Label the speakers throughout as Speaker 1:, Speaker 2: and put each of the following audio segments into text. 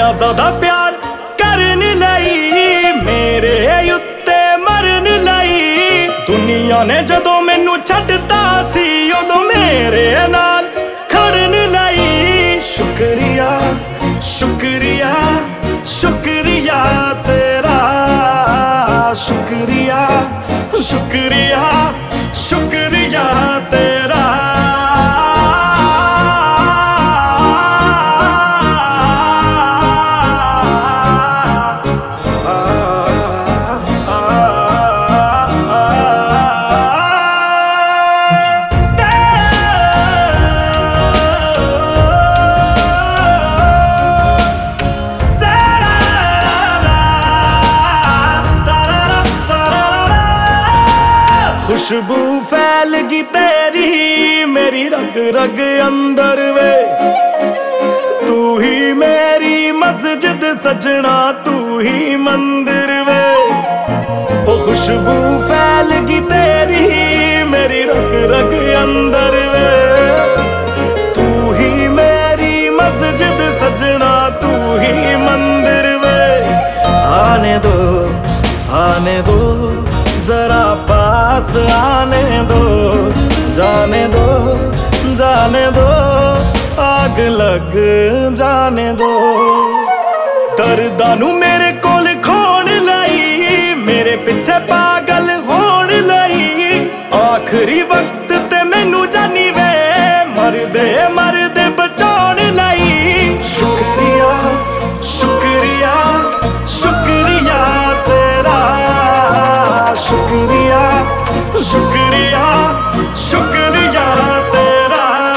Speaker 1: ਇੰਨਾ ਜ਼ਿਆਦਾ ਪਿਆਰ ਕਰਨ ਲਈ, ਮੇਰੇ ਉੱਤੇ ਮਰਨ ਲਈ। ਦੁਨੀਆ ਨੇ ਜਦੋਂ ਮੈਨੂੰ ਛੱਡਤਾ ਸੀ ਉਦੋਂ ਮੇਰੇ ਨਾਲ ਖੜਨ ਲਈ। ਸ਼ੁਕਰੀਆ ਸ਼ੁਕਰੀਆ ਸ਼ੁਕਰੀਆ ਤੇਰਾ, ਸ਼ੁਕਰੀਆ ਸ਼ੁਕਰੀਆ ਸ਼ੁਕਰੀਆ ਤੇਰਾ। खुशबू फैल गई तेरी मेरी रग रग अंदर वे, तू ही मेरी मस्जिद सजना तू ही मंदिर वे। ओ खुशबू फैल गई तेरी मेरी रग रग अंदर वे, तू ही मेरी मस्जिद सजना तू ही मंदिर वे। आने दो जरा पास आने दो, जाने दो आग लग जाने दो। दर्दां नू मेरे कोल खोण लई, मेरे पिछे पागल होण लई। आखिरी वक्त ते मैनू जानी वे मरदे मरदे बचाउण लई। शुक्रिया शुक्रिया शुक्रिया तेरा, शुक्रिया शुक्रिया शुक्रिया तेरा।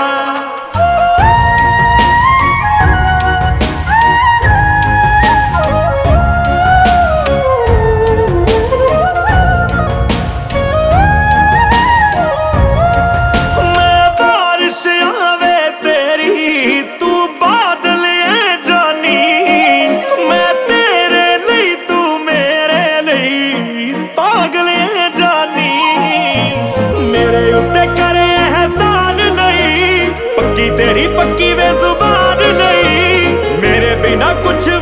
Speaker 1: मैं बारिश आवे तेरी तू बादल है जानी, मैं तेरे लई तू मेरे लई पागल है जानी। मेरे उत्ते करे एहसान नहीं, पक्की तेरी पक्की वे जुबान नहीं। मेरे बिना कुछ